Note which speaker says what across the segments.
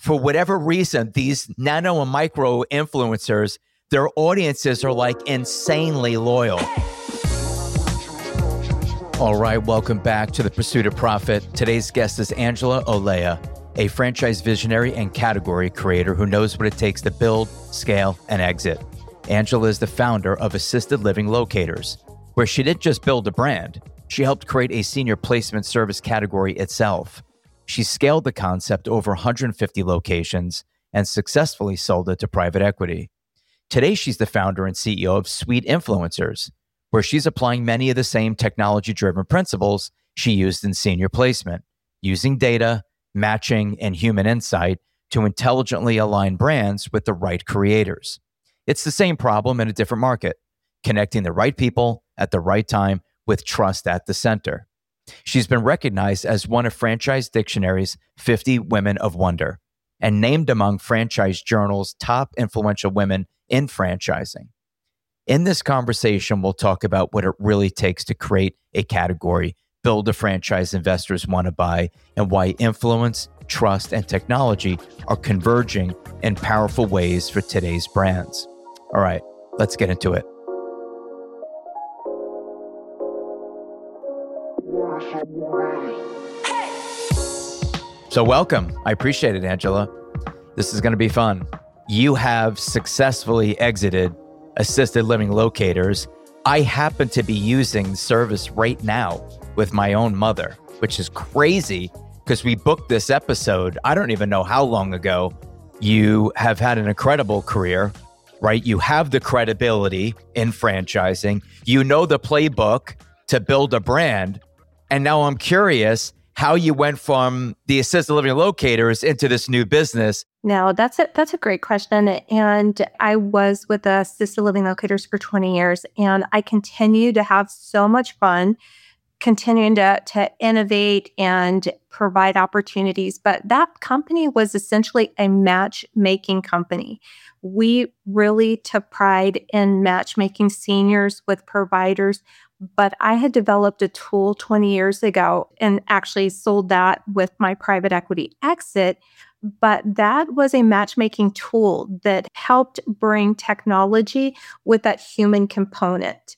Speaker 1: for whatever reason, these nano and micro influencers, their audiences are like insanely loyal. All right, welcome back to The Pursuit of Profit. Today's guest is Angela Olea, a franchise visionary and category creator who knows what it takes to build, scale, and exit. Angela is the founder of Assisted Living Locators, where she didn't just build a brand, she helped create a senior placement service category itself. She scaled the concept to over 150 locations and successfully sold it to private equity. Today, she's the founder and CEO of Sweet Influencers, where she's applying many of the same technology-driven principles she used in senior placement, using data, matching, and human insight to intelligently align brands with the right creators. It's the same problem in a different market, connecting the right people at the right time with trust at the center. She's been recognized as one of Franchise Dictionary's 50 Women of Wonder and named among Franchise Journal's top influential women in franchising. In this conversation, we'll talk about what it really takes to create a category, build a franchise investors want to buy, and why influence, trust, and technology are converging in powerful ways for today's brands. All right, let's get into it. So welcome. I appreciate it, Angela. This is going to be fun. You have successfully exited Assisted Living Locators. I happen to be using the service right now with my own mother, which is crazy because we booked this episode, I don't even know how long ago. You have had an incredible career, right? You have the credibility in franchising. You know the playbook to build a brand. And now I'm curious how you went from the Assisted Living Locators into this new business.
Speaker 2: No, that's a great question. And I was with the Assisted Living Locators for 20 years, and I continue to have so much fun continuing to innovate and provide opportunities. But that company was essentially a matchmaking company. We really took pride in matchmaking seniors with providers. But I had developed a tool 20 years ago and actually sold that with my private equity exit. But that was a matchmaking tool that helped bring technology with that human component.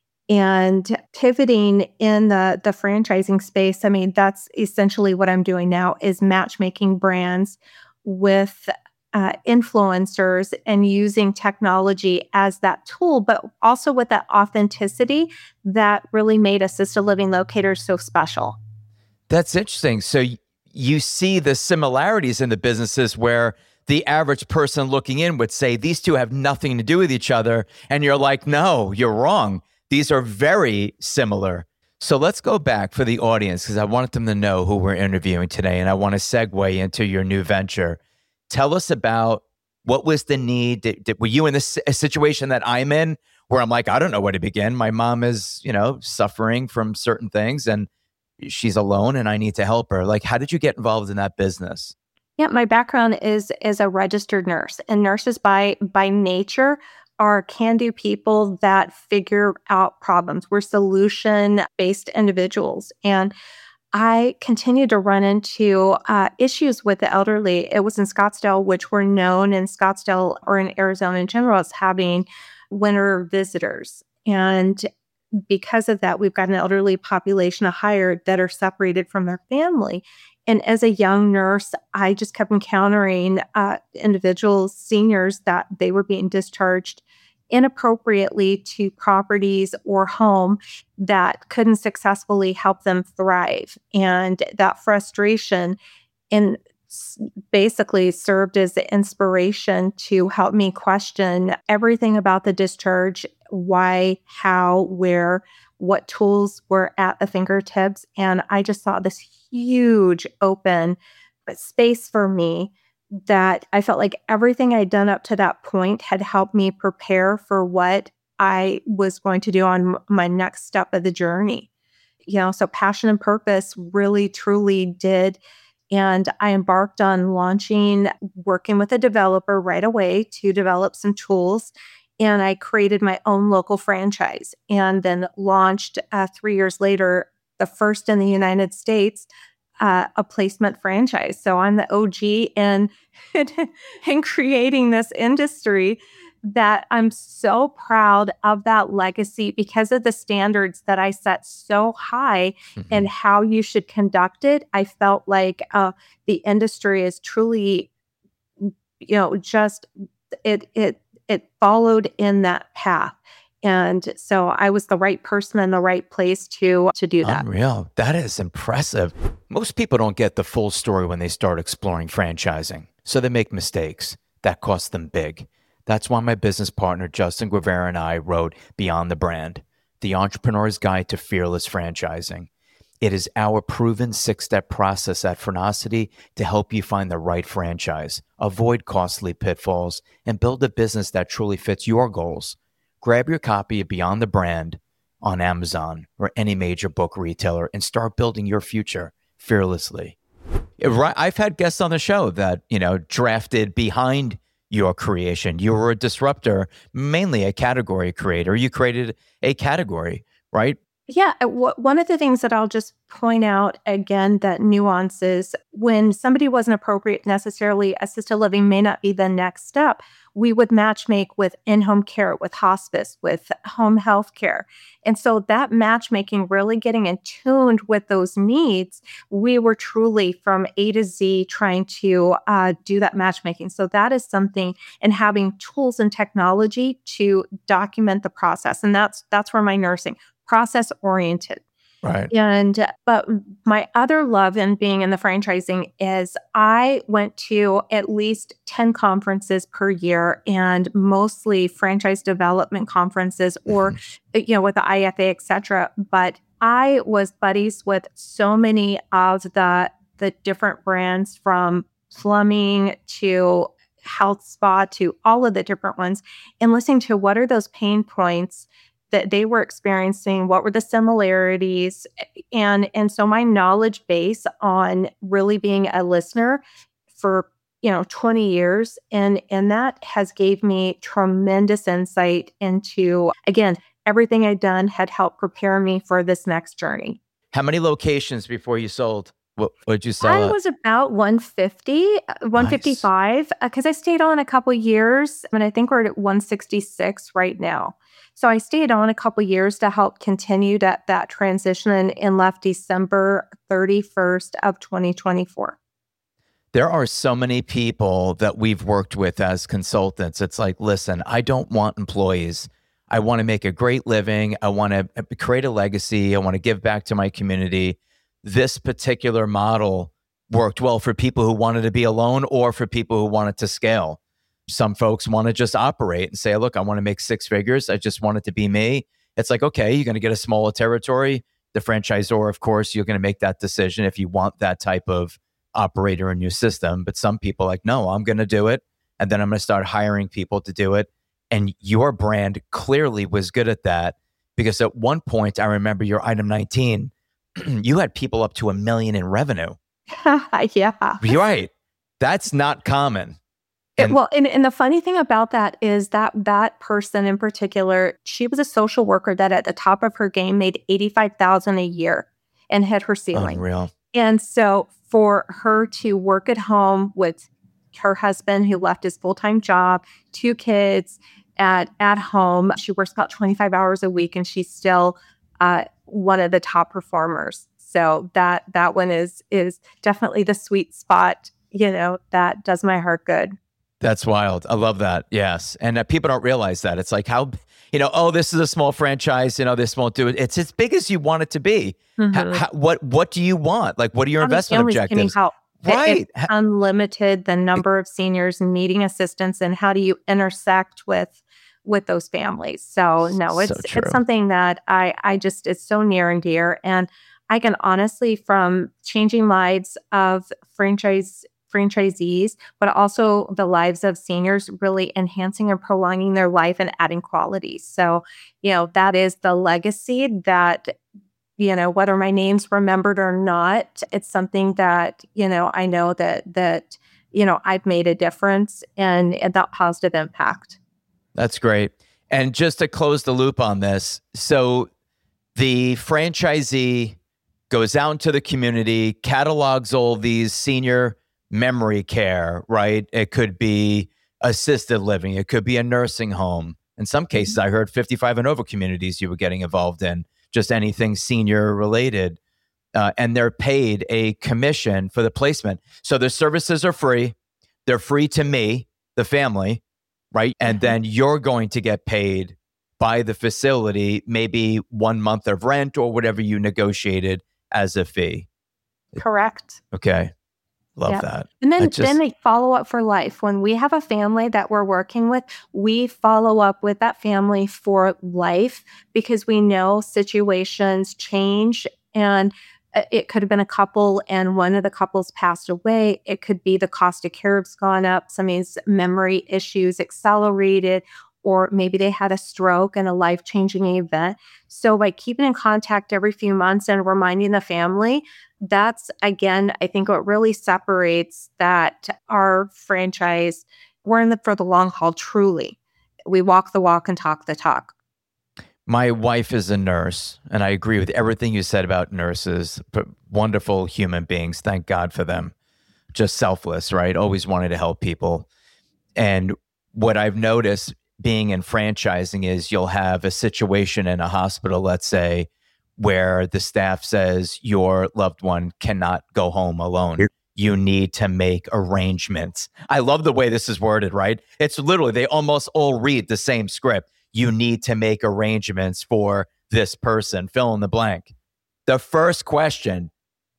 Speaker 2: And pivoting in the franchising space, I mean, that's essentially what I'm doing now is matchmaking brands with influencers and using technology as that tool, but also with that authenticity that really made Assisted Living Locators so special.
Speaker 1: That's interesting. So you see the similarities in the businesses where the average person looking in would say, these two have nothing to do with each other. And you're like, no, you're wrong. These are very similar. So let's go back for the audience because I wanted them to know who we're interviewing today. And I want to segue into your new venture. Tell us about what was the need. Were you in this a situation that I'm in where I'm like, I don't know where to begin. My mom is, suffering from certain things and she's alone and I need to help her. Like, how did you get involved in that business?
Speaker 2: Yeah, my background is a registered nurse, and nurses by nature are can-do people that figure out problems. We're solution-based individuals. And I continued to run into issues with the elderly. It was in Scottsdale, which we're known in Scottsdale or in Arizona in general as having winter visitors. And because of that, we've got an elderly population of hired that are separated from their family. And as a young nurse, I just kept encountering individuals, seniors, that they were being discharged inappropriately to properties or home that couldn't successfully help them thrive. And that frustration basically served as the inspiration to help me question everything about the discharge, why, how, where, what tools were at the fingertips. And I just saw this huge open space for me that I felt like everything I'd done up to that point had helped me prepare for what I was going to do on my next step of the journey. So passion and purpose really, truly did. And I embarked on working with a developer right away to develop some tools. And I created my own local franchise and then launched 3 years later, the first in the United States, a placement franchise. So I'm the OG in creating this industry that I'm so proud of that legacy because of the standards that I set so high and how you should conduct it. I felt like the industry is truly, just it followed in that path. And so I was the right person in the right place to do that.
Speaker 1: Unreal. That is impressive. Most people don't get the full story when they start exploring franchising. So they make mistakes. That costs them big. That's why my business partner, Justin Guevara, and I wrote Beyond the Brand, The Entrepreneur's Guide to Fearless Franchising. It is our proven 6-step process at Phrenosity to help you find the right franchise, avoid costly pitfalls, and build a business that truly fits your goals. Grab your copy of Beyond the Brand on Amazon or any major book retailer and start building your future fearlessly. I've had guests on the show that, drafted behind your creation. You were a disruptor, mainly a category creator. You created a category, right?
Speaker 2: Yeah. One of the things that I'll just point out again, that nuances when somebody wasn't appropriate, necessarily assisted living may not be the next step. We would matchmake with in-home care, with hospice, with home health care. And so that matchmaking, really getting in tuned with those needs, we were truly from A to Z trying to do that matchmaking. So that is something, and having tools and technology to document the process. And that's where my nursing, process oriented.
Speaker 1: Right.
Speaker 2: But my other love in being in the franchising is I went to at least 10 conferences per year, and mostly franchise development conferences or, with the IFA, et cetera. But I was buddies with so many of the different brands, from plumbing to health spa to all of the different ones, and listening to what are those pain points that they were experiencing, what were the similarities. And so my knowledge base on really being a listener for, 20 years, and that has gave me tremendous insight into, again, everything I'd done had helped prepare me for this next journey.
Speaker 1: How many locations before you sold? What did you sell?
Speaker 2: I was about 150, 155, because I stayed on a couple years, and I think we're at 166 right now. So I stayed on a couple years to help continue that transition, and left December 31st of 2024.
Speaker 1: There are so many people that we've worked with as consultants. It's like, listen, I don't want employees. I want to make a great living. I want to create a legacy. I want to give back to my community. This particular model worked well for people who wanted to be alone or for people who wanted to scale. Some folks want to just operate and say, look, I want to make 6 figures. I just want it to be me. It's like, okay, you're going to get a smaller territory. The franchisor, of course, you're going to make that decision if you want that type of operator in your system. But some people are like, no, I'm going to do it. And then I'm going to start hiring people to do it. And your brand clearly was good at that, because at one point, I remember your item 19, you had people up to $1 million in revenue.
Speaker 2: Yeah.
Speaker 1: Right. That's not common.
Speaker 2: And the funny thing about that is that person in particular, she was a social worker that at the top of her game made $85,000 a year and hit her ceiling.
Speaker 1: Unreal.
Speaker 2: And so for her to work at home with her husband, who left his full-time job, 2 kids at home, she works about 25 hours a week, and she's still one of the top performers. So that one is definitely the sweet spot, that does my heart good.
Speaker 1: That's wild. I love that. Yes. And people don't realize that. It's like how, this is a small franchise, this won't do it. It's as big as you want it to be. Mm-hmm. What do you want? Like, what are your investment objectives? Right.
Speaker 2: It's unlimited, the number of seniors needing assistance, and how do you intersect with those families? So no, it's something that I just, it's so near and dear. And I can honestly, from changing lives of franchisees, but also the lives of seniors, really enhancing and prolonging their life and adding quality. So, that is the legacy that, whether my name's remembered or not, it's something that, I know that I've made a difference and that positive impact.
Speaker 1: That's great. And just to close the loop on this, so the franchisee goes out into the community, catalogs all these senior memory care, right? It could be assisted living. It could be a nursing home. In some cases, I heard 55 and over communities you were getting involved in, just anything senior related. And they're paid a commission for the placement. So the services are free. They're free to me, the family, right? And then you're going to get paid by the facility, maybe 1 month of rent or whatever you negotiated as a fee.
Speaker 2: Correct.
Speaker 1: Okay. Love that.
Speaker 2: And then they follow up for life. When we have a family that we're working with, we follow up with that family for life because we know situations change, and it could have been a couple and one of the couples passed away. It could be the cost of care has gone up. Somebody's memory issues accelerated, or maybe they had a stroke and a life-changing event. So by keeping in contact every few months and reminding the family, that's, again, I think what really separates that our franchise, we're in for the long haul, truly. We walk the walk and talk the talk.
Speaker 1: My wife is a nurse, and I agree with everything you said about nurses, but wonderful human beings. Thank God for them. Just selfless, right? Always wanted to help people. And what I've noticed being in franchising is you'll have a situation in a hospital, let's say, where the staff says your loved one cannot go home alone. You need to make arrangements. I love the way this is worded, right? It's literally, they almost all read the same script. You need to make arrangements for this person, fill in the blank. The first question,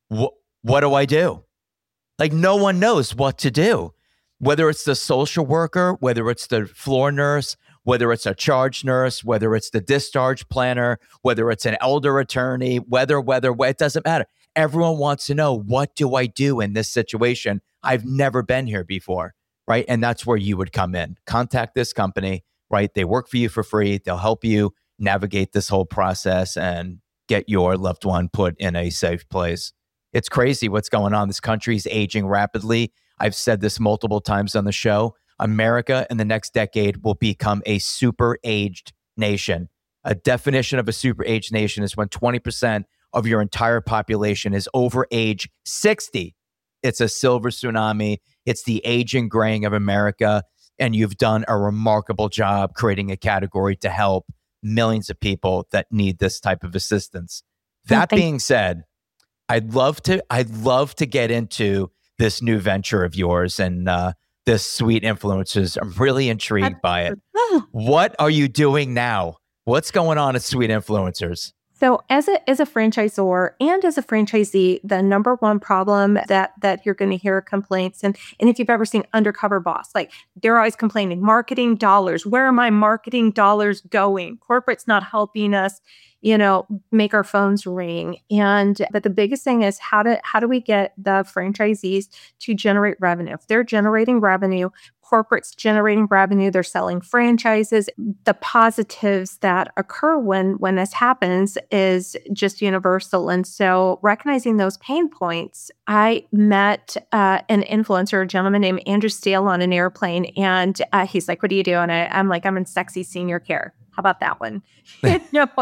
Speaker 1: what do I do? Like, no one knows what to do. Whether it's the social worker, whether it's the floor nurse, whether it's a charge nurse, whether it's the discharge planner, whether it's an elder attorney, whether it doesn't matter. Everyone wants to know, what do I do in this situation? I've never been here before, right? And that's where you would come in. Contact this company, right? They work for you for free. They'll help you navigate this whole process and get your loved one put in a safe place. It's crazy what's going on. This country's aging rapidly. I've said this multiple times on the show. America in the next decade will become a super aged nation. A definition of a super aged nation is when 20% of your entire population is over age 60. It's a silver tsunami. It's the aging graying of America. And you've done a remarkable job creating a category to help millions of people that need this type of assistance. That being said, I'd love to get into this new venture of yours and this Sweet Influencers. I'm really intrigued by it. What are you doing now? What's going on at Sweet Influencers?
Speaker 2: So as a franchisor and as a franchisee, the number one problem that you're going to hear complaints, and if you've ever seen Undercover Boss, like they're always complaining, marketing dollars, where are my marketing dollars going? Corporate's not helping us, make our phones ring. But the biggest thing is how do we get the franchisees to generate revenue? If they're generating revenue, corporate's generating revenue, they're selling franchises. The positives that occur when this happens is just universal. And so recognizing those pain points, I met an influencer, a gentleman named Andrew Steele, on an airplane. And he's like, "What do you do?" And I'm like, "I'm in sexy senior care." How about that one? And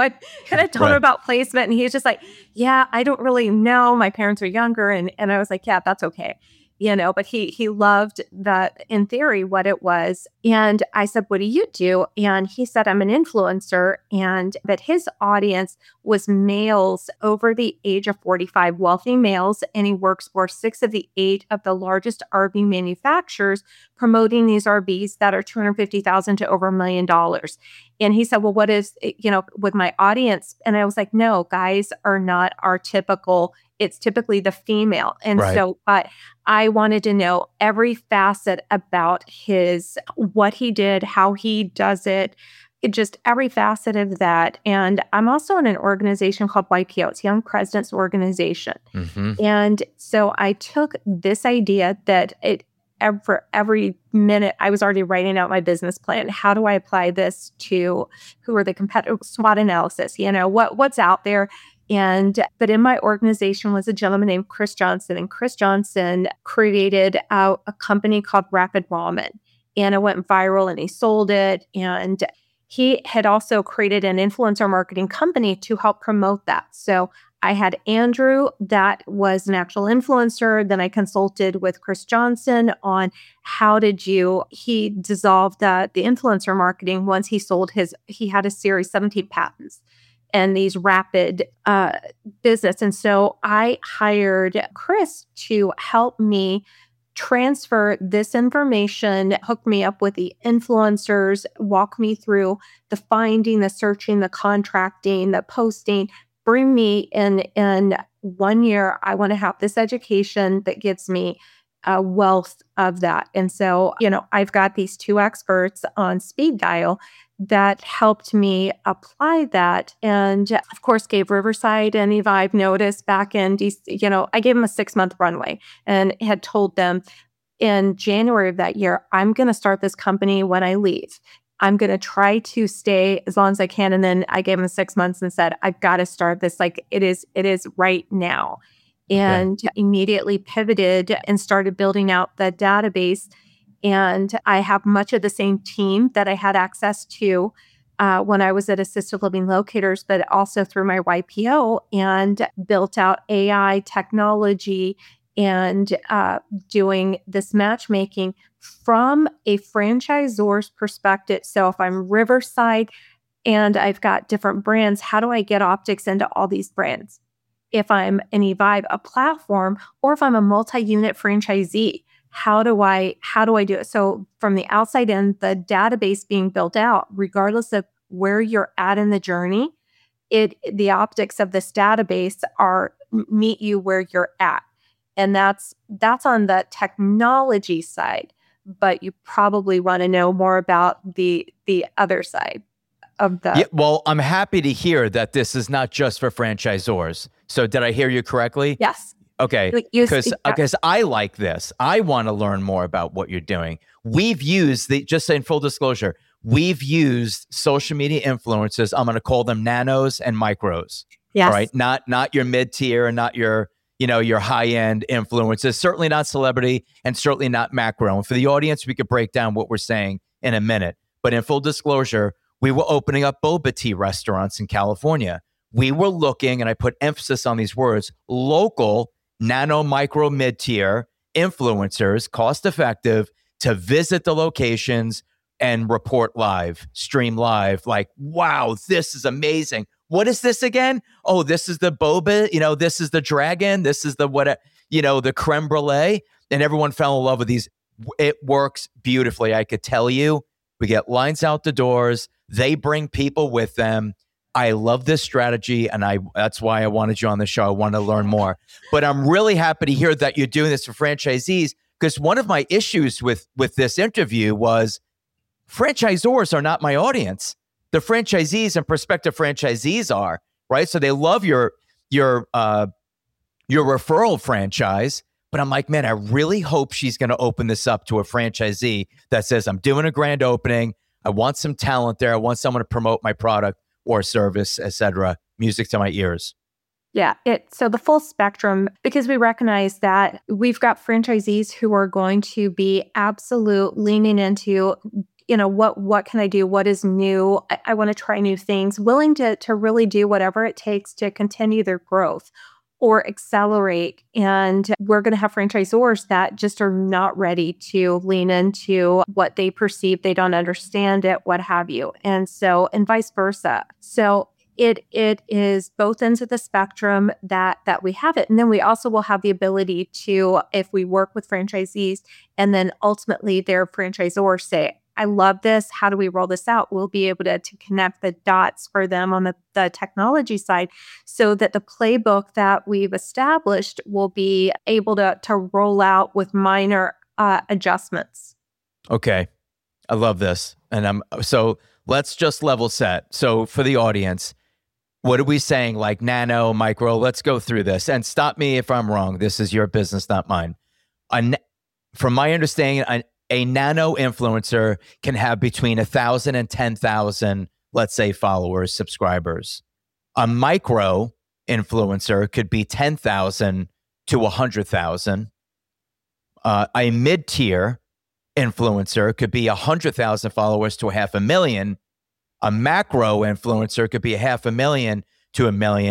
Speaker 2: I told him about placement, and he's just like, "Yeah, I don't really know. My parents are younger." And I was like, "Yeah, that's okay." But he loved that, in theory, what it was. And I said, "What do you do?" And he said, "I'm an influencer," and that his audience was males over the age of 45, wealthy males. And he works for 6 of the 8 of the largest RV manufacturers, promoting these RVs that are $250,000 to over $1 million. And he said, "Well, what is, with my audience?" And I was like, "No, guys are not our typical, it's typically the female." And so, but I wanted to know every facet about what he did, how he does it, just every facet of that. And I'm also in an organization called YPO. It's Young Presidents Organization. And so I took this idea that for every minute, I was already writing out my business plan. How do I apply this to who are the competitive SWOT analysis? What's out there? But in my organization was a gentleman named Chris Johnson, and Chris Johnson created a company called Rapid Ramen, and it went viral, and he sold it. And he had also created an influencer marketing company to help promote that. So I had Andrew, that was an actual influencer. Then I consulted with Chris Johnson on he dissolved the influencer marketing once he had a series, 17 patents and these rapid business. And so I hired Chris to help me transfer this information, hook me up with the influencers, walk me through the finding, the searching, the contracting, the posting, bring me in 1 year. I want to have this education that gives me a wealth of that. And so, I've got these two experts on speed dial that helped me apply that. And of course, gave Riverside and Evive notice back in, I gave them a 6-month runway and had told them in January of that year, I'm going to start this company when I leave. I'm going to try to stay as long as I can. And then I gave them 6 months and said, I've got to start this. Like it is right now. And immediately pivoted and started building out the database. And I have much of the same team that I had access to when I was at Assisted Living Locators, but also through my YPO, and built out AI technology and doing this matchmaking from a franchisor's perspective. So if I'm Riverside and I've got different brands, how do I get optics into all these brands? If I'm an Evive, a platform, or if I'm a multi-unit franchisee, how do I do it? So from the outside in, the database being built out, regardless of where you're at in the journey, the optics of this database meet you where you're at. And that's on the technology side, but you probably want to know more about the other side of the.
Speaker 1: Yeah, well, I'm happy to hear that this is not just for franchisors. So did I hear you correctly?
Speaker 2: Yes.
Speaker 1: Okay, because I like this. I want to learn more about what you're doing. We've used just in full disclosure, we've used social media influencers. I'm going to call them nanos and micros.
Speaker 2: Yes.
Speaker 1: All right, not your mid tier and not your high end influencers. Certainly not celebrity and certainly not macro. And for the audience, we could break down what we're saying in a minute. But in full disclosure, we were opening up boba tea restaurants in California. We were looking, and I put emphasis on these words, local, nano, micro, mid-tier influencers, cost-effective, to visit the locations and report live, stream live, like, wow, this is amazing. What is this again? Oh, this is the boba, this is the dragon, this is the the creme brulee, and everyone fell in love with these. It works beautifully. I could tell you, we get lines out the doors. They bring people with them. I love this strategy, and that's why I wanted you on the show. I want to learn more. But I'm really happy to hear that you're doing this for franchisees, because one of my issues with this interview was franchisors are not my audience. The franchisees and prospective franchisees are, right? So they love your referral franchise. But I'm like, man, I really hope she's going to open this up to a franchisee that says, I'm doing a grand opening. I want some talent there. I want someone to promote my product or service, etc. Music to my ears.
Speaker 2: Yeah. So the full spectrum, because we recognize that we've got franchisees who are going to be absolute leaning into, what can I do? What is new? I want to try new things, willing to really do whatever it takes to continue their growth or accelerate. And we're going to have franchisors that just are not ready to lean into what they perceive. They don't understand it, what have you. And vice versa. So it is both ends of the spectrum that we have it. And then we also will have the ability to, if we work with franchisees and then ultimately their franchisors say, I love this. How do we roll this out? We'll be able to connect the dots for them on the technology side so that the playbook that we've established will be able to roll out with minor adjustments.
Speaker 1: Okay. I love this. And so let's just level set. So for the audience, what are we saying? Like nano, micro, let's go through this and stop me if I'm wrong. This is your business, not mine. From my understanding, a nano influencer can have between 1,000 and 10,000, let's say, followers, subscribers. A micro influencer could be 10,000 to 100,000. A mid-tier influencer could be 100,000 followers to 500,000. A macro influencer could be 500,000 to 1 million.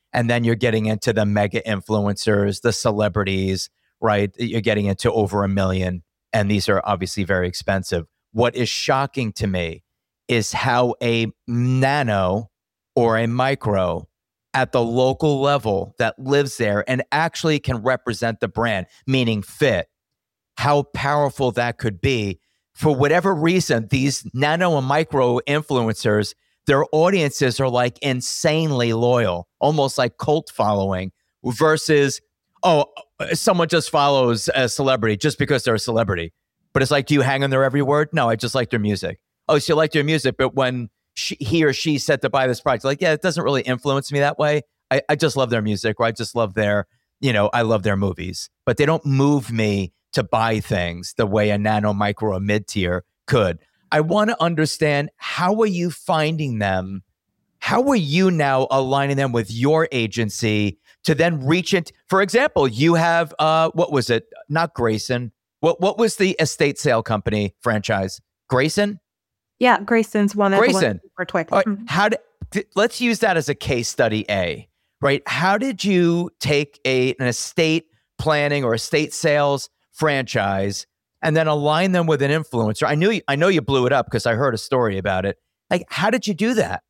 Speaker 1: And then you're getting into the mega influencers, the celebrities, right? You're getting into over 1 million. And these are obviously very expensive. What is shocking to me is how a nano or a micro at the local level that lives there and actually can represent the brand, meaning fit, how powerful that could be. For whatever reason, these nano and micro influencers, their audiences are like insanely loyal, almost like cult following, versus, someone just follows a celebrity just because they're a celebrity. But it's like, do you hang on their every word? No, I just like their music. Oh, so you like their music, but when he or she said to buy this product, like, yeah, it doesn't really influence me that way. I just love their music, or I just love their, I love their movies. But they don't move me to buy things the way a nano, micro, or mid-tier could. I want to understand, how are you finding them? How are you now aligning them with your agency to then reach it? For example, you have, what was it? Not Grayson. What was the estate sale company franchise? Grayson?
Speaker 2: Yeah, Grayson's one of the ones for Twix.
Speaker 1: Right. Let's use that as a case study A, right? How did you take an estate planning or estate sales franchise and then align them with an influencer? I know you blew it up because I heard a story about it. Like, how did you do that?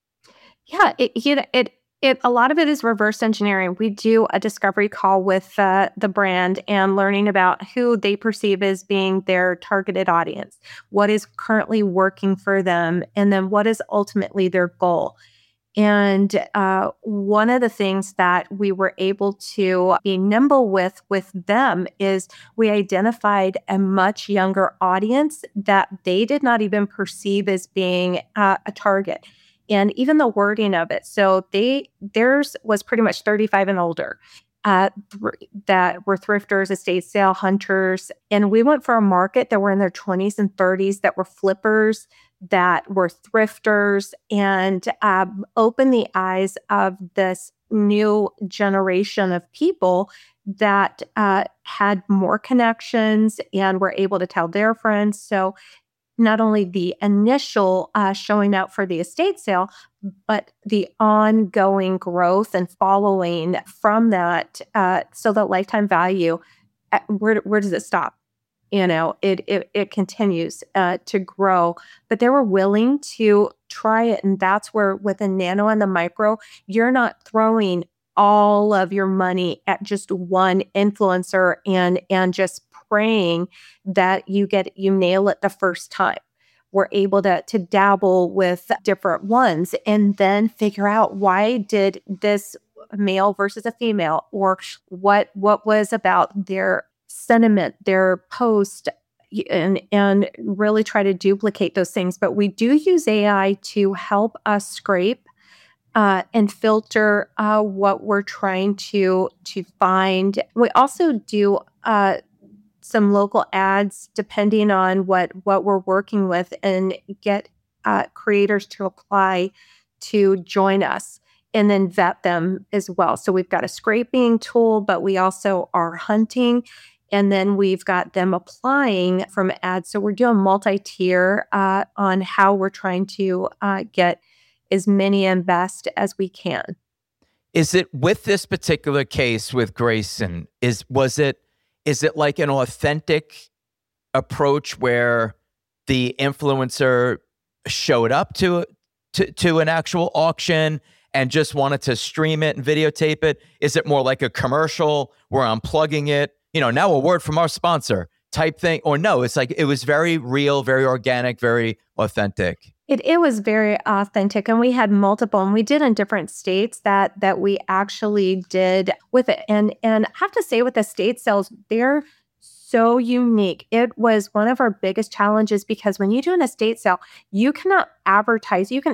Speaker 2: Yeah, a lot of it is reverse engineering. We do a discovery call with the brand and learning about who they perceive as being their targeted audience, what is currently working for them, and then what is ultimately their goal. And one of the things that we were able to be nimble with them is we identified a much younger audience that they did not even perceive as being a target. And even the wording of it. So theirs was pretty much 35 and older that were thrifters, estate sale hunters. And we went for a market that were in their 20s and 30s that were flippers, that were thrifters, and opened the eyes of this new generation of people that had more connections and were able to tell their friends. So not only the initial showing out for the estate sale, but the ongoing growth and following from that. So that lifetime value, where does it stop? It continues to grow, but they were willing to try it. And that's where with the nano and the micro, you're not throwing all of your money at just one influencer and just praying that you nail it the first time. We're able to dabble with different ones and then figure out, why did this male versus a female, or what was about their sentiment, their post, and really try to duplicate those things. But we do use AI to help us scrape and filter what we're trying to find. We also do some local ads depending on what we're working with, and get creators to apply to join us and then vet them as well. So we've got a scraping tool, but we also are hunting, and then we've got them applying from ads. So we're doing multi-tier on how we're trying to get as many and best as we can.
Speaker 1: Is it, with this particular case with Grayson, is it like an authentic approach where the influencer showed up to an actual auction and just wanted to stream it and videotape it? Is it more like a commercial where I'm plugging it, now a word from our sponsor type thing? Or no, it's like it was very real, very organic, very authentic?
Speaker 2: It was very authentic, and we had multiple, and we did in different states that we actually did with it. And I have to say, with estate sales, they're so unique. It was one of our biggest challenges, because when you do an estate sale, you cannot advertise. You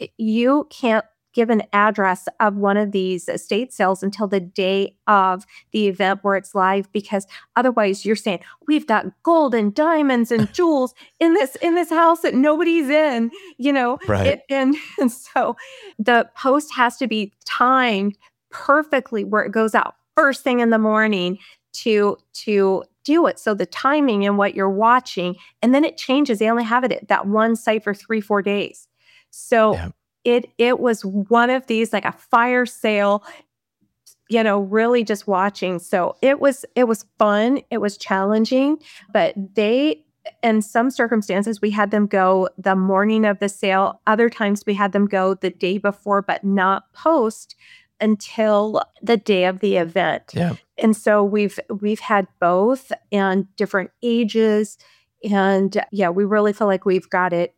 Speaker 2: can't give an address of one of these estate sales until the day of the event where it's live, because otherwise you're saying, we've got gold and diamonds and jewels in this house that nobody's in,
Speaker 1: Right.
Speaker 2: And so the post has to be timed perfectly, where it goes out first thing in the morning to do it. So the timing and what you're watching, and then it changes. They only have it at that one site for 3-4 days. So it was one of these, like a fire sale, really just watching. So it was fun. It was challenging, but in some circumstances, we had them go the morning of the sale. Other times we had them go the day before, but not post until the day of the event.
Speaker 1: Yeah.
Speaker 2: And so we've had both and different ages. And yeah, we really feel like we've got it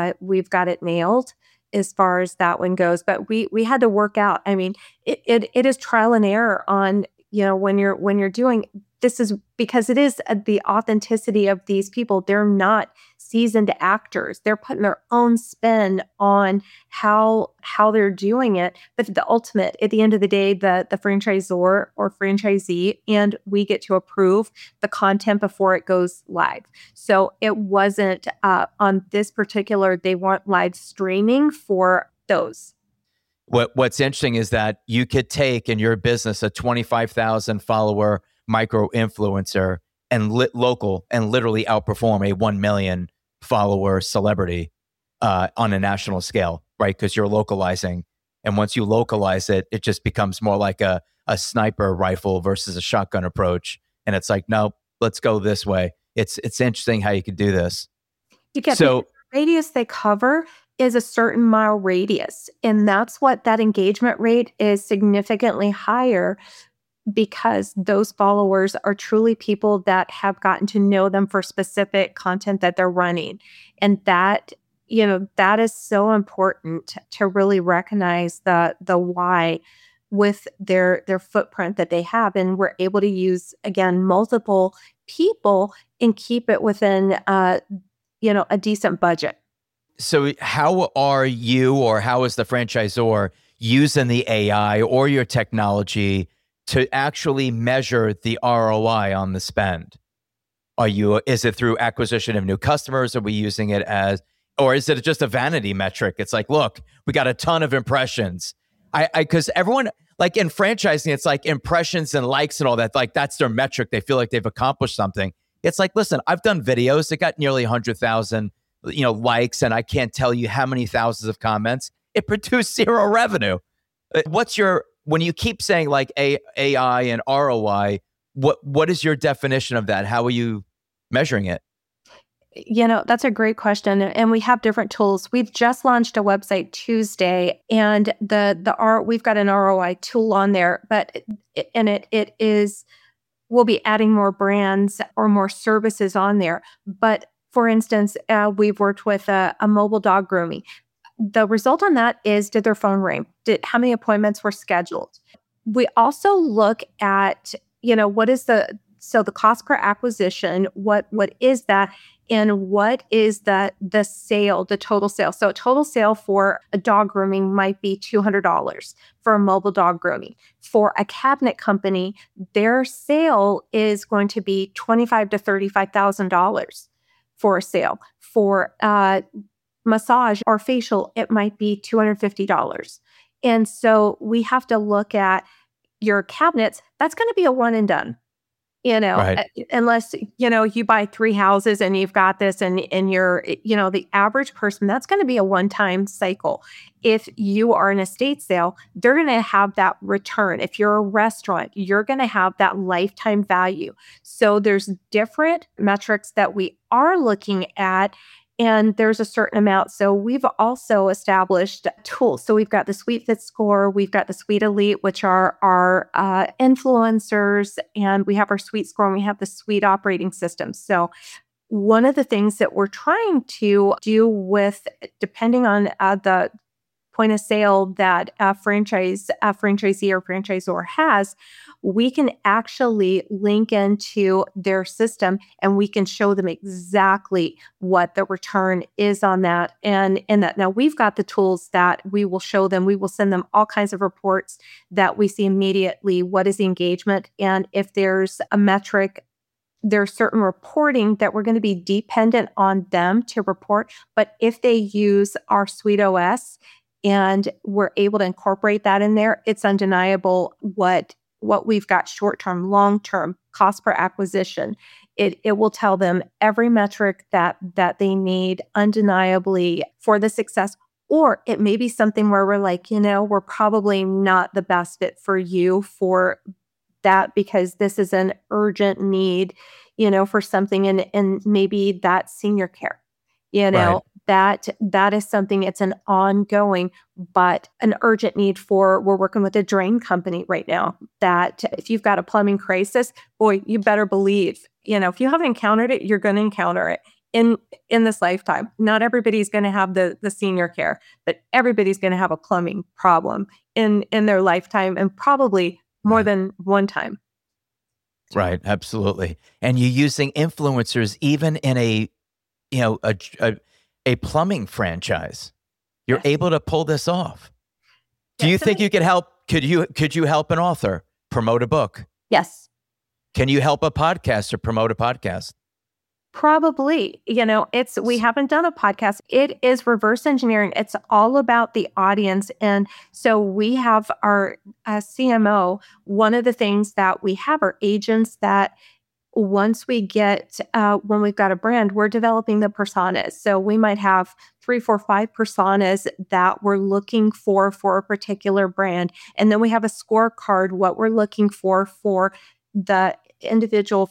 Speaker 2: nailed as far as that one goes. But we had to work out. I mean, it is trial and error on, when you're doing this, is because it is the authenticity of these people. They're not seasoned actors. They're putting their own spin on how they're doing it. But the ultimate, at the end of the day, the franchisor or franchisee, and we get to approve the content before it goes live. So it wasn't on this particular, they weren't live streaming for those.
Speaker 1: What's interesting is that you could take in your business a 25,000 follower micro influencer and local and literally outperform a 1 million follower celebrity on a national scale, right? Because you're localizing. And once you localize it, it just becomes more like a sniper rifle versus a shotgun approach. And it's like, no, let's go this way. It's interesting how you could do this.
Speaker 2: You get the radius they cover is a certain mile radius. And that's what that engagement rate is significantly higher, because those followers are truly people that have gotten to know them for specific content that they're running. And that, that is so important to really recognize the why with their footprint that they have. And we're able to use, again, multiple people and keep it within, a decent budget.
Speaker 1: So how are you, or how is the franchisor using the AI or your technology to actually measure the ROI on the spend? Is it through acquisition of new customers? Are we using it or is it just a vanity metric? It's like, look, we got a ton of impressions. Because everyone, like in franchising, it's like impressions and likes and all that. Like that's their metric. They feel like they've accomplished something. It's like, listen, I've done videos that got nearly 100,000, likes, and I can't tell you how many thousands of comments. It produced zero revenue. When you keep saying like AI and ROI, what is your definition of that? How are you measuring it?
Speaker 2: That's a great question. And we have different tools. We've just launched a website Tuesday, and we've got an ROI tool on there, but it is, we'll be adding more brands or more services on there. But for instance, we've worked with a mobile dog grooming. The result on that is, did their phone ring? How many appointments were scheduled? We also look at, what is the cost per acquisition, what is that? And what is the sale, the total sale? So a total sale for a dog grooming might be $200 for a mobile dog grooming. For a cabinet company, their sale is going to be $25,000 to $35,000 for a sale. For massage or facial, it might be $250. And so we have to look at your cabinets. That's going to be a one and done.
Speaker 1: Right.
Speaker 2: Unless, you buy 3 houses and you've got this and you're, the average person, that's going to be a one-time cycle. If you are an estate sale, they're going to have that return. If you're a restaurant, you're going to have that lifetime value. So there's different metrics that we are looking at, and there's a certain amount. So we've also established tools. So we've got the SweetFit Score, we've got the Sweet Elite, which are our influencers, and we have our Sweet Score, and we have the Sweet operating system. So one of the things that we're trying to do with, depending on the point of sale that a franchisee or franchisor has, we can actually link into their system and we can show them exactly what the return is on that. And in that, now we've got the tools that we will show them. We will send them all kinds of reports that we see immediately. What is the engagement? And if there's a metric, there's certain reporting that we're going to be dependent on them to report. But if they use our Sweet OS and we're able to incorporate that in there, it's undeniable what we've got short-term, long-term cost per acquisition. It will tell them every metric that they need undeniably for the success, Or it may be something where we're like, we're probably not the best fit for you for that because this is an urgent need, for something. And maybe that's senior care,
Speaker 1: Right.
Speaker 2: that is something, it's an ongoing, but an urgent need we're working with a drain company right now that if you've got a plumbing crisis, boy, you better believe, if you haven't encountered it, you're going to encounter it in this lifetime. Not everybody's going to have the senior care, but everybody's going to have a plumbing problem in their lifetime, and probably more
Speaker 1: Right.
Speaker 2: than one time.
Speaker 1: Right. Absolutely. And you're using influencers even in a plumbing franchise. You're
Speaker 2: Yes.
Speaker 1: able to pull this off. Do you
Speaker 2: Yes.
Speaker 1: think you could help? Could you help an author promote a book?
Speaker 2: Yes.
Speaker 1: Can you help a podcaster promote a podcast?
Speaker 2: Probably. We haven't done a podcast. It is reverse engineering. It's all about the audience. And so we have our CMO. One of the things that we have are agents that once we get, when we've got a brand, we're developing the personas. So we might have 3, 4, 5 personas that we're looking for a particular brand. And then we have a scorecard, what we're looking for the individual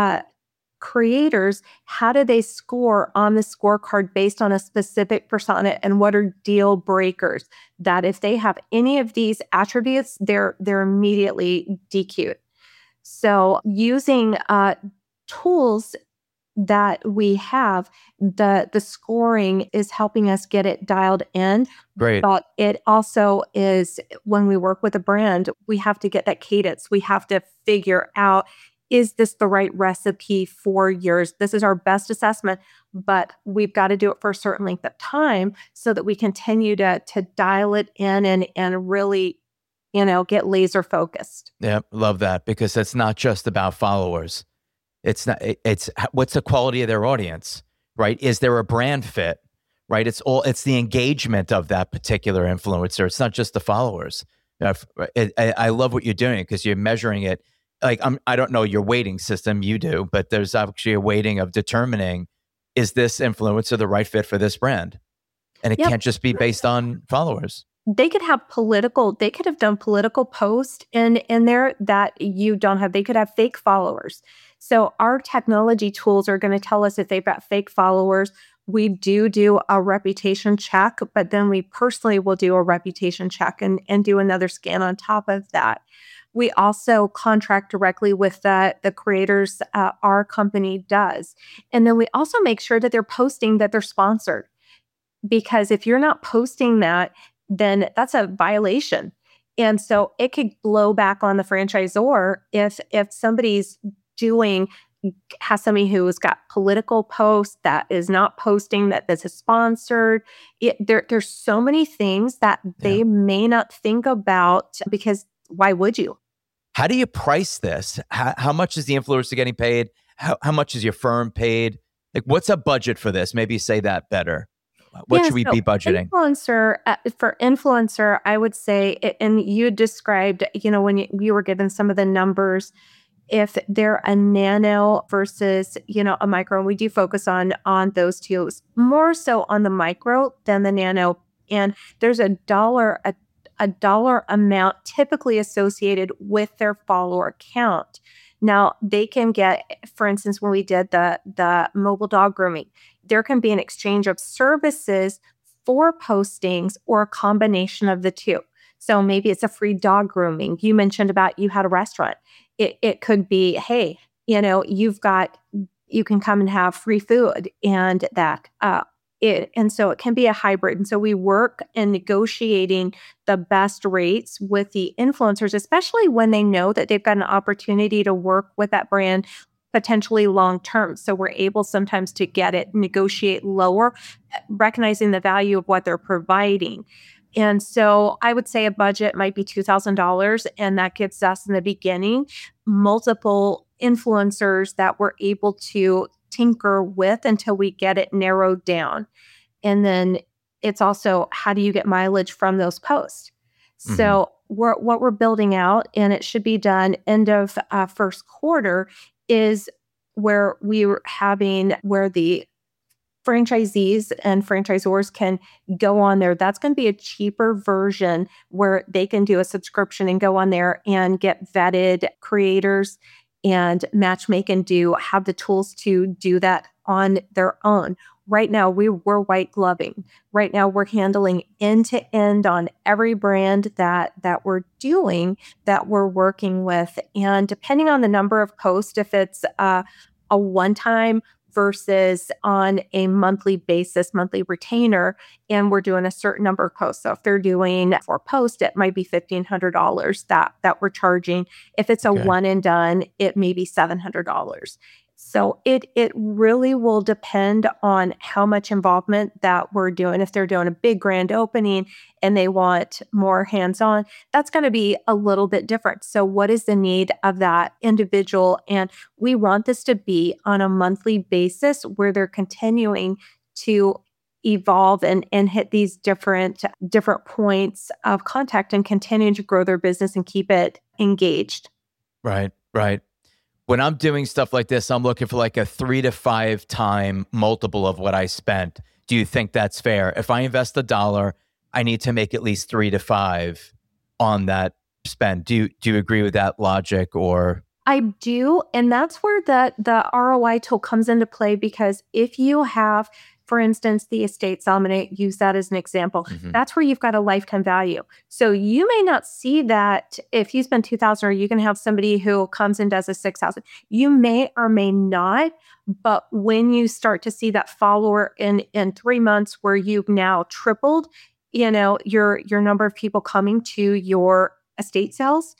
Speaker 2: creators. How do they score on the scorecard based on a specific persona, and what are deal breakers that if they have any of these attributes, they're immediately DQ'd. So using tools that we have, the scoring is helping us get it dialed in.
Speaker 1: Great.
Speaker 2: But it also is, when we work with a brand, we have to get that cadence. We have to figure out, is this the right recipe for yours? This is our best assessment, but we've got to do it for a certain length of time so that we continue to dial it in and really, get laser focused.
Speaker 1: Yeah, love that, because it's not just about followers. It's not. It's what's the quality of their audience, right? Is there a brand fit, right? It's the engagement of that particular influencer. It's not just the followers. I love what you're doing because you're measuring it. Like I don't know your weighting system, you do, but there's actually a weighting of determining, is this influencer the right fit for this brand, and it
Speaker 2: Yep.
Speaker 1: can't just be based on followers.
Speaker 2: They could have done political posts in there that you don't have. They could have fake followers. So our technology tools are going to tell us if they've got fake followers. We do a reputation check, but then we personally will do a reputation check and do another scan on top of that. We also contract directly with the creators our company does. And then we also make sure that they're posting that they're sponsored. Because if you're not posting that, then that's a violation. And so it could blow back on the franchisor if somebody's has somebody who's got political posts that is not posting that this is sponsored. There's so many things that they may not think about, because why would you?
Speaker 1: How do you price this? How much is the influencer getting paid? How much is your firm paid? Like, what's a budget for this? Maybe say that better. What should we be budgeting?
Speaker 2: For influencer, I would say, and you described, when you were given some of the numbers, if they're a nano versus, a micro, and we do focus on those two, more so on the micro than the nano. And there's a dollar amount typically associated with their follower count. Now, they can get, for instance, when we did the mobile dog grooming, there can be an exchange of services for postings or a combination of the two. So maybe it's a free dog grooming. You mentioned about you had a restaurant. It could be, hey, you can come and have free food, and that. And so it can be a hybrid. And so we work in negotiating the best rates with the influencers, especially when they know that they've got an opportunity to work with that brand potentially long term. So we're able sometimes to negotiate lower, recognizing the value of what they're providing. And so I would say a budget might be $2,000, and that gives us in the beginning multiple influencers that we're able to tinker with until we get it narrowed down. And then it's also, how do you get mileage from those posts? Mm-hmm. So what we're building out, and it should be done end of first quarter, is where the franchisees and franchisors can go on there. That's going to be a cheaper version where they can do a subscription and go on there and get vetted creators and matchmake and have the tools to do that on their own. Right now, we're white gloving. Right now, we're handling end to end on every brand that we're doing, that we're working with. And depending on the number of posts, if it's a one-time versus on a monthly basis, monthly retainer, and we're doing a certain number of posts. So if they're doing 4 posts, it might be $1,500 that we're charging. If it's a one and done, it may be $700. So it really will depend on how much involvement that we're doing. If they're doing a big grand opening and they want more hands-on, that's going to be a little bit different. So what is the need of that individual? And we want this to be on a monthly basis where they're continuing to evolve and hit these different points of contact and continuing to grow their business and keep it engaged.
Speaker 1: Right. When I'm doing stuff like this, I'm looking for like a 3 to 5 time multiple of what I spent. Do you think that's fair? If I invest $1, I need to make at least 3 to 5 on that spend. Do you agree with that logic? Or
Speaker 2: I do, and that's where the ROI tool comes into play, because if you have, for instance, the estate sale, I'm going to use that as an example. That's where you've got a lifetime value. So you may not see that if you spend $2,000, or you can have somebody who comes and does a $6,000. You may or may not, but when you start to see that follower in 3 months where you've now tripled, your number of people coming to your estate sales,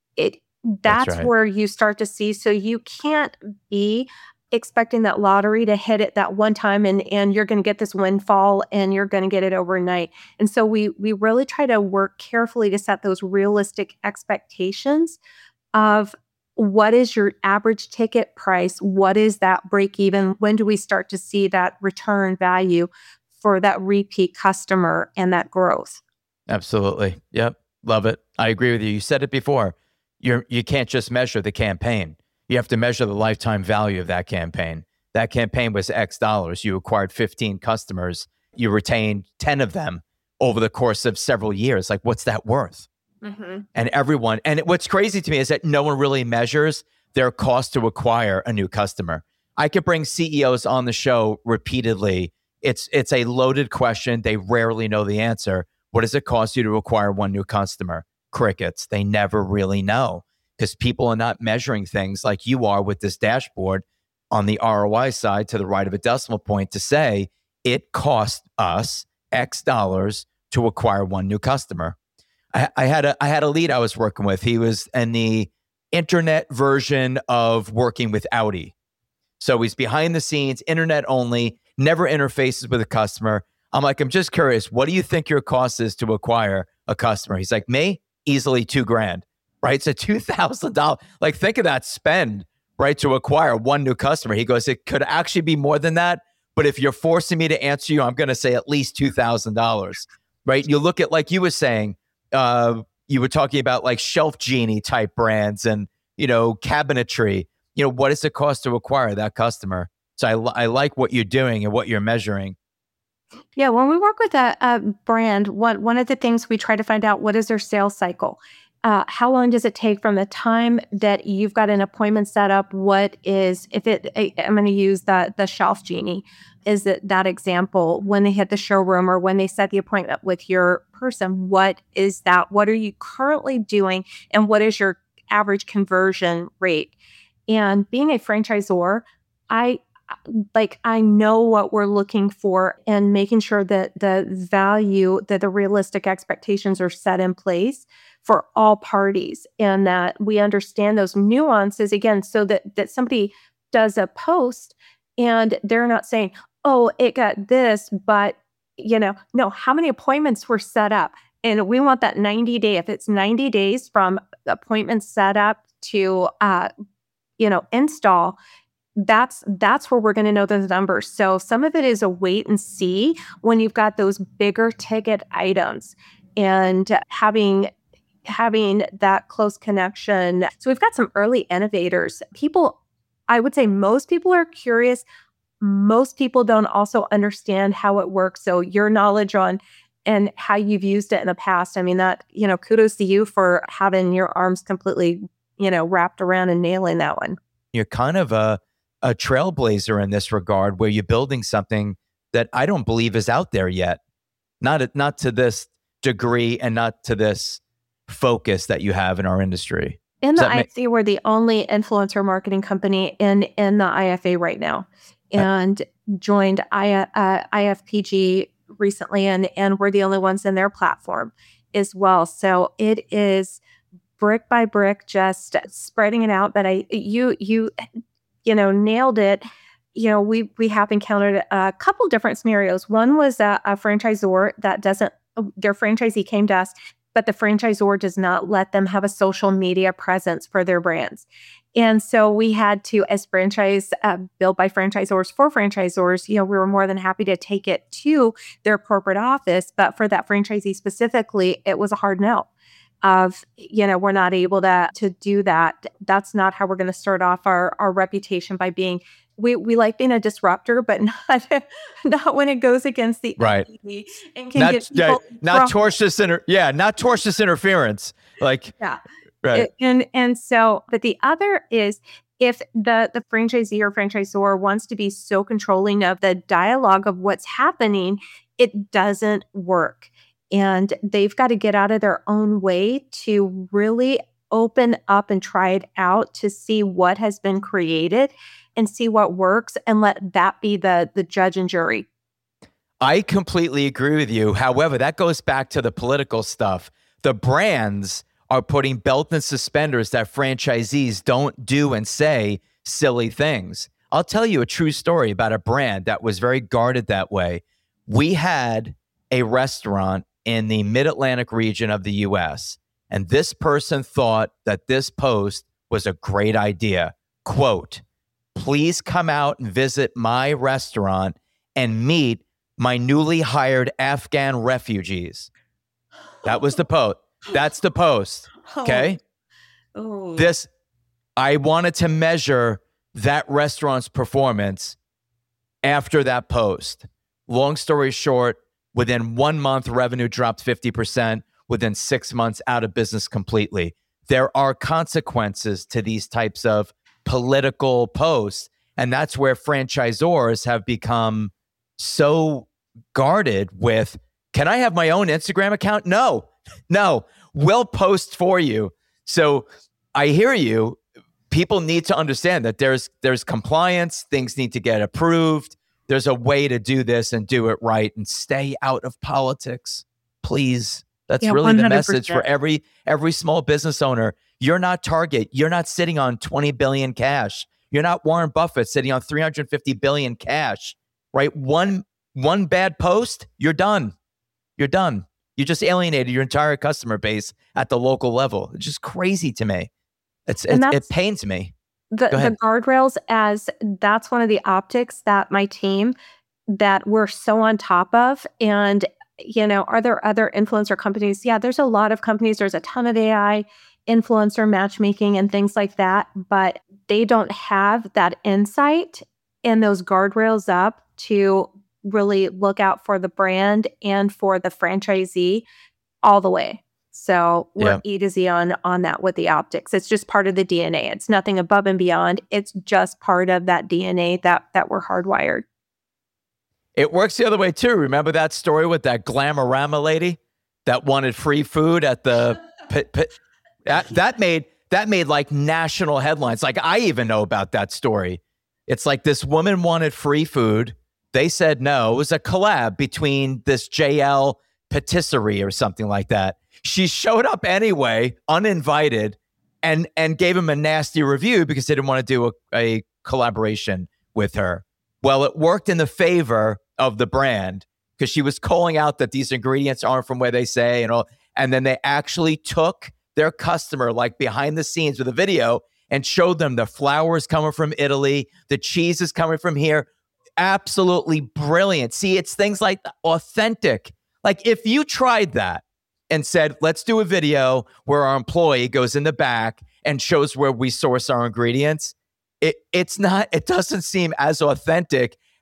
Speaker 2: that's right. Where you start to see. So you can't be expecting that lottery to hit it that one time and you're going to get this windfall and you're going to get it overnight. And so we really try to work carefully to set those realistic expectations of what is your average ticket price? What is that break even? When do we start to see that return value for that repeat customer and that growth?
Speaker 1: Absolutely. Yep. Love it. I agree with you. You said it before. You can't just measure the campaign. You have to measure the lifetime value of that campaign. That campaign was X dollars. You acquired 15 customers. You retained 10 of them over the course of several years. Like, what's that worth? And what's crazy to me is that no one really measures their cost to acquire a new customer. I could bring CEOs on the show repeatedly. It's a loaded question. They rarely know the answer. What does it cost you to acquire one new customer? Crickets. They never really know, because people are not measuring things like you are with this dashboard on the ROI side to the right of a decimal point to say it cost us X dollars to acquire one new customer. I had a lead I was working with. He was in the internet version of working with Audi. So he's behind the scenes, internet only, never interfaces with a customer. I'm like, I'm just curious, what do you think your cost is to acquire a customer? He's like, me? Easily $2,000, right? So $2,000. Like, think of that spend, right, to acquire one new customer. He goes, it could actually be more than that, but if you're forcing me to answer you, I'm going to say at least $2,000, right? You look at, like you were saying, you were talking about like Shelf Genie type brands and, cabinetry. What does it cost to acquire that customer? So I like what you're doing and what you're measuring.
Speaker 2: Yeah, when we work with a brand, one of the things we try to find out, what is their sales cycle? How long does it take from the time that you've got an appointment set up? I'm going to use the Shelf Genie. Is it that example when they hit the showroom or when they set the appointment with your person? What is that? What are you currently doing? And what is your average conversion rate? And being a franchisor, I know what we're looking for and making sure that the value, that the realistic expectations are set in place for all parties and that we understand those nuances again, so that somebody does a post and they're not saying, oh, it got this, but no, how many appointments were set up? And we want that 90-day. If it's 90 days from appointment set up to, install, that's where we're going to know those numbers. So some of it is a wait and see when you've got those bigger ticket items and having that close connection. So we've got some early innovators. I would say most people are curious. most people don't also understand how it works. So your knowledge on and how you've used it in the past, I mean, that, kudos to you for having your arms completely, wrapped around and nailing that one.
Speaker 1: You're kind of a trailblazer in this regard, where you're building something that I don't believe is out there yet. Not to this degree and not to this focus that you have in our industry.
Speaker 2: In the IFA, we're the only influencer marketing company in the IFA right now, and joined IFPG recently, and we're the only ones in their platform as well. So it is brick by brick, just spreading it out. But you nailed it. We have encountered a couple different scenarios. One was a franchisor that their franchisee came to us, but the franchisor does not let them have a social media presence for their brands. And so we had to, as franchise built by franchisors for franchisors, we were more than happy to take it to their corporate office. But for that franchisee specifically, it was a hard no. We're not able to do that. That's not how we're going to start off our reputation, by being, we like being a disruptor, but not when it goes against the
Speaker 1: right.
Speaker 2: And can
Speaker 1: not tortious interference. Like,
Speaker 2: yeah.
Speaker 1: Right.
Speaker 2: And so, but the other is, if the franchisee or franchisor wants to be so controlling of the dialogue of what's happening, it doesn't work. And they've got to get out of their own way to really open up and try it out to see what has been created and see what works, and let that be the judge and jury.
Speaker 1: I completely agree with you. However, that goes back to the political stuff. The brands are putting belt and suspenders that franchisees don't do and say silly things. I'll tell you a true story about a brand that was very guarded that way. We had a restaurant in the Mid-Atlantic region of the US, and this person thought that this post was a great idea. Quote, "Please come out and visit my restaurant and meet my newly hired Afghan refugees." That was the post. That's the post. Okay.
Speaker 2: Oh.
Speaker 1: I wanted to measure that restaurant's performance after that post. Long story short, within 1 month, revenue dropped 50%. Within 6 months, out of business completely. There are consequences to these types of political posts. And that's where franchisors have become so guarded with, can I have my own Instagram account? No, we'll post for you. So I hear you. People need to understand that there's compliance. Things need to get approved. There's a way to do this and do it right, and stay out of politics, please. That's really 100%. The message for every small business owner. You're not Target. You're not sitting on 20 billion cash. You're not Warren Buffett sitting on 350 billion cash, right? One bad post, you're done. You're done. You just alienated your entire customer base at the local level. It's just crazy to me. It pains me.
Speaker 2: The guardrails, as that's one of the optics that my team, that we're so on top of. And, are there other influencer companies? Yeah, there's a lot of companies. There's a ton of AI influencer matchmaking and things like that, but they don't have that insight and those guardrails up to really look out for the brand and for the franchisee all the way. So we're E to Z on that with the optics. It's just part of the DNA. It's nothing above and beyond. It's just part of that DNA that we're hardwired.
Speaker 1: It works the other way too. Remember that story with that Glamorama lady that wanted free food at the pit? That made like national headlines. Like, I even know about that story. It's like this woman wanted free food. They said no. It was a collab between this JL patisserie or something like that. She showed up anyway, uninvited, and gave him a nasty review because they didn't want to do a collaboration with her. Well, it worked in the favor of the brand because she was calling out that these ingredients aren't from where they say and all. And then they actually took their customer like behind the scenes with a video and showed them the flour is coming from Italy, the cheese is coming from here. Absolutely brilliant. See, it's things like authentic. Like, if you tried that and said, let's do a video where our employee goes in the back and shows where we source our ingredients, it doesn't seem as authentic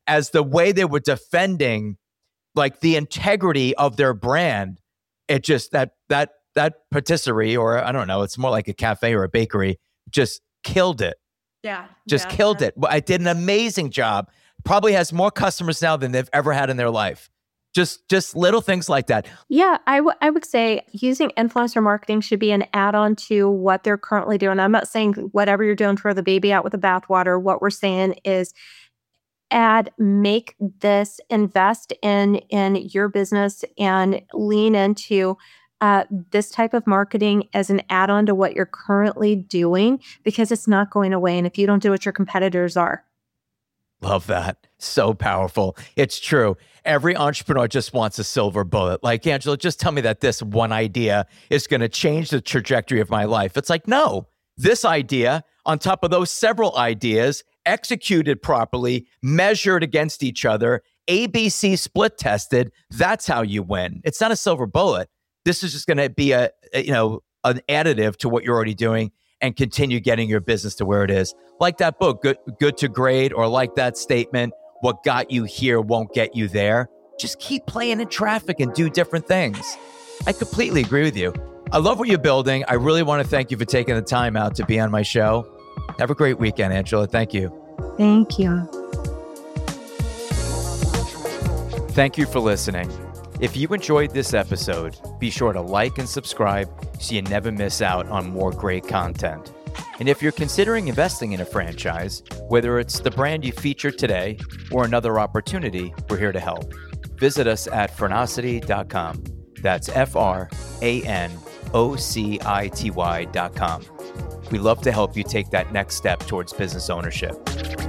Speaker 1: as the way they were defending like the integrity of their brand. It just, that patisserie, or I don't know, it's more like a cafe or a bakery, just killed it.
Speaker 2: Yeah.
Speaker 1: Killed it. I did an amazing job. Probably has more customers now than they've ever had in their life. Just little things like that.
Speaker 2: Yeah, I would say using influencer marketing should be an add-on to what they're currently doing. I'm not saying whatever you're doing, throw the baby out with the bathwater. What we're saying is make this, invest in your business and lean into this type of marketing as an add-on to what you're currently doing, because it's not going away. And if you don't do what your competitors are.
Speaker 1: Love that. So powerful. It's true. Every entrepreneur just wants a silver bullet. Like, Angela, just tell me that this one idea is going to change the trajectory of my life. It's like, no, this idea on top of those several ideas, executed properly, measured against each other, ABC split tested, that's how you win. It's not a silver bullet. This is just going to be an additive to what you're already doing and continue getting your business to where it is. Like that book, Good to Great, or like that statement, what got you here won't get you there. Just keep playing in traffic and do different things. I completely agree with you. I love what you're building. I really want to thank you for taking the time out to be on my show. Have a great weekend, Angela. Thank you.
Speaker 2: Thank you.
Speaker 1: Thank you for listening. If you enjoyed this episode, be sure to like and subscribe so you never miss out on more great content. And if you're considering investing in a franchise, whether it's the brand you featured today or another opportunity, we're here to help. Visit us at Franocity.com. That's FRANOCITY.com. We love to help you take that next step towards business ownership.